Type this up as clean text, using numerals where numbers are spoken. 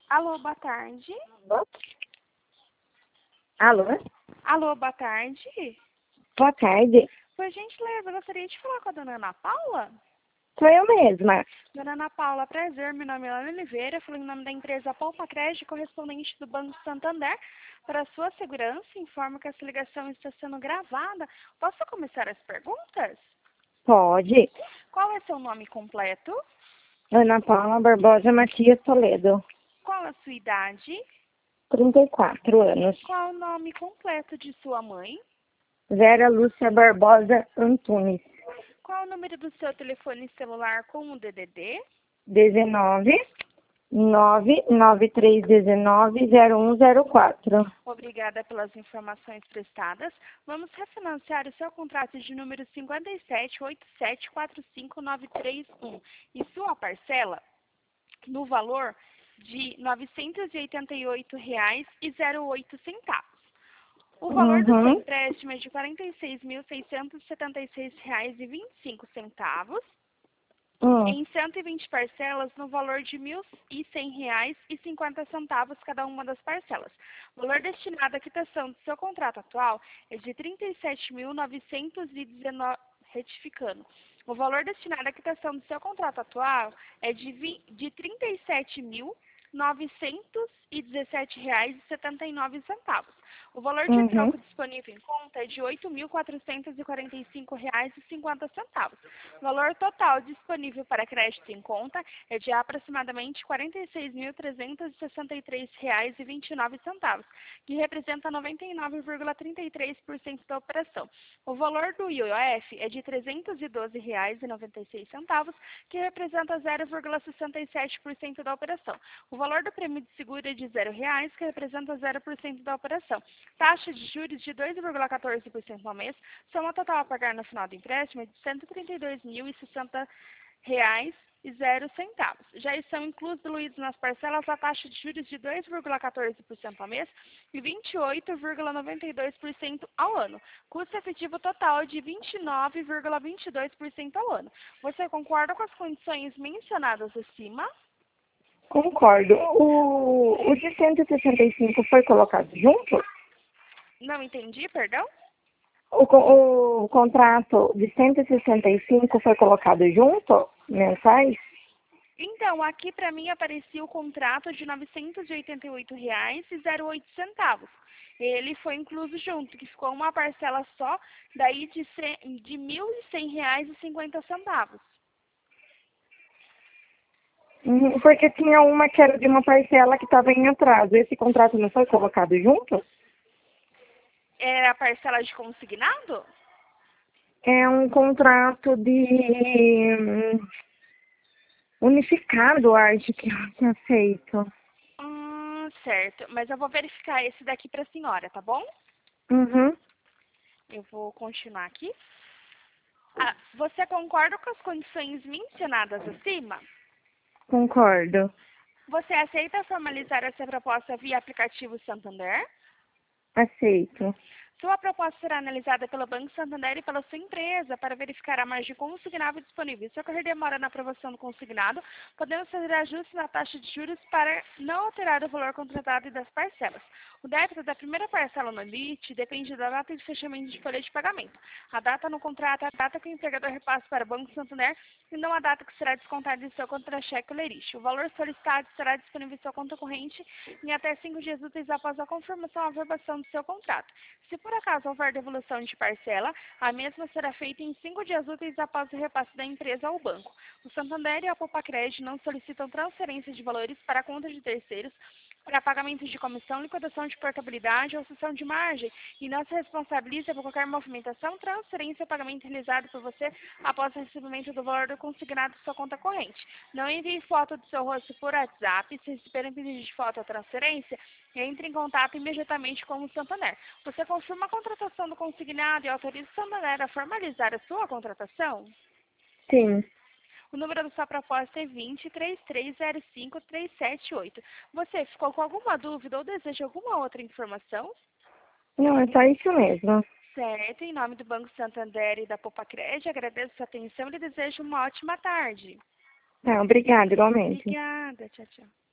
Alô, boa tarde. Alô? Alô, boa tarde. Boa tarde. Por gentileza, eu gostaria de falar com a dona Ana Paula. Sou eu mesma. Dona Ana Paula, prazer, meu nome é Ana Oliveira, falando em nome da empresa Poupa Crédito, correspondente do Banco Santander. Para a sua segurança, informo que essa ligação está sendo gravada. Posso começar as perguntas? Pode. Qual é seu nome completo? Ana Paula Barbosa Matias Toledo. Qual a sua idade? 34 anos. Qual o nome completo de sua mãe? Vera Lúcia Barbosa Antunes. Qual o número do seu telefone celular com o DDD? 19 99319 0104. Obrigada pelas informações prestadas. Vamos refinanciar o seu contrato de número 5787459331 e sua parcela no valor de R$ 988,08. O valor do seu empréstimo é de R$ 46.676,25. Em 120 parcelas no valor de R$ 1.100,50 cada uma das parcelas. O valor destinado à quitação do seu contrato atual é de R$ 37.919, retificando. O valor destinado à quitação do seu contrato atual é de R$ 37.917,79. O valor de troco disponível em conta é de R$ 8.445,50. O valor total disponível para crédito em conta é de aproximadamente R$ 46.363,29, que representa 99,33% da operação. O valor do IOF é de R$ 312,96, que representa 0,67% da operação. O valor do prêmio de seguro é de R$ 0,00, que representa 0% da operação. Taxa de juros de 2,14% ao mês. Soma total a pagar no final do empréstimo é de R$ 132.060,00. Já estão incluídos nas parcelas a taxa de juros de 2,14% ao mês e 28,92% ao ano. Custo efetivo total de 29,22% ao ano. Você concorda com as condições mencionadas acima? Concordo. O de 165 foi colocado junto? Não entendi, perdão? O contrato de 165 foi colocado junto, mensais? Então, aqui para mim aparecia o contrato de R$ 988,08. Ele foi incluso junto, que ficou uma parcela só, daí de R$ 1.100,50. Porque tinha uma que era de uma parcela que estava em atraso. Esse contrato não foi colocado junto? Era a parcela de consignado? É um contrato de unificado, acho que eu tinha feito. Certo. Mas eu vou verificar esse daqui para a senhora, tá bom? Eu vou continuar aqui. Você concorda com as condições mencionadas acima? Concordo. Você aceita formalizar essa proposta via aplicativo Santander? Aceito. Sua proposta será analisada pelo Banco Santander e pela sua empresa para verificar a margem consignável disponível. Se ocorrer demora na aprovação do consignado, podemos fazer ajustes na taxa de juros para não alterar o valor contratado e das parcelas. O débito da primeira parcela no limite depende da data de fechamento de folha de pagamento. A data no contrato é a data que o empregador repassa para o Banco Santander e não a data que será descontada em seu contra-cheque ou lerite. O valor solicitado será disponível em sua conta corrente em até 5 dias úteis após a confirmação ou aprovação do seu contrato. Se por acaso houver devolução de parcela, a mesma será feita em 5 dias úteis após o repasse da empresa ao banco. O Santander e a Poupa Crédito não solicitam transferência de valores para a conta de terceiros para pagamento de comissão, liquidação de portabilidade ou cessão de margem e não se responsabiliza por qualquer movimentação, transferência ou pagamento realizado por você após o recebimento do valor do consignado de sua conta corrente. Não envie foto do seu rosto por WhatsApp. Se receberem pedido de foto ou transferência, entre em contato imediatamente com o Santander. Você confirma a contratação do consignado e autoriza o Santander a formalizar a sua contratação? Sim. O número da sua proposta é 20-3305-378. Você ficou com alguma dúvida ou deseja alguma outra informação? Não, é só isso mesmo. Certo. Em nome do Banco Santander e da Poupa Crédito, agradeço a sua atenção e lhe desejo uma ótima tarde. Tá, obrigada, igualmente. Obrigada. Tchau, tchau.